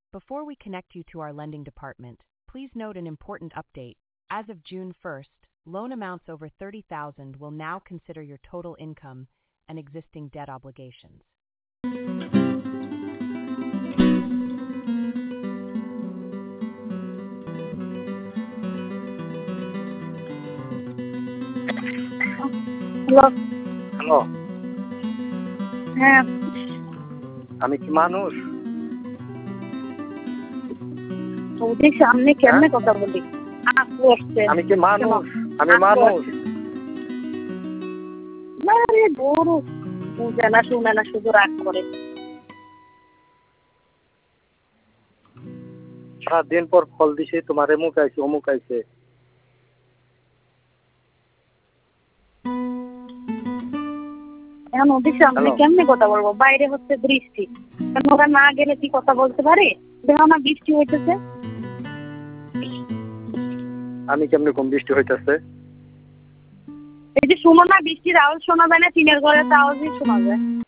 Before we connect you to our lending department, please note an important update. As of June 1st, loan amounts over $30,000 will now consider your total income and existing debt obligations. Hello. Hello, হ্যাঁ, আমি কি মানুষ? ওদের সামনে কেমনে কথা বলি? আপু আসছে। আমি কি মানুষ? আমি আপু মানুষ। আসছে। না রে বড় বুঝে না শুনে না শুধু রাগ করে। সারাদিন পর ফল দিছে, তোমার এমুক আইছে অমুক আইছে। এখন ওদের সামনে হ্যালো। কেমনে কথা বলবো? বাইরে হচ্ছে বৃষ্টি। কারণ ওরা না গেলে কি কথা বলতে পারে? দেখো না বৃষ্টি হইতেছে। আমি কেমনে কম বৃষ্টি হইতেছে? এই যে শোনো না বৃষ্টির আওয়াজ শোনা যায় না, টিনের ঘরের আওয়াজই শোনা যায়।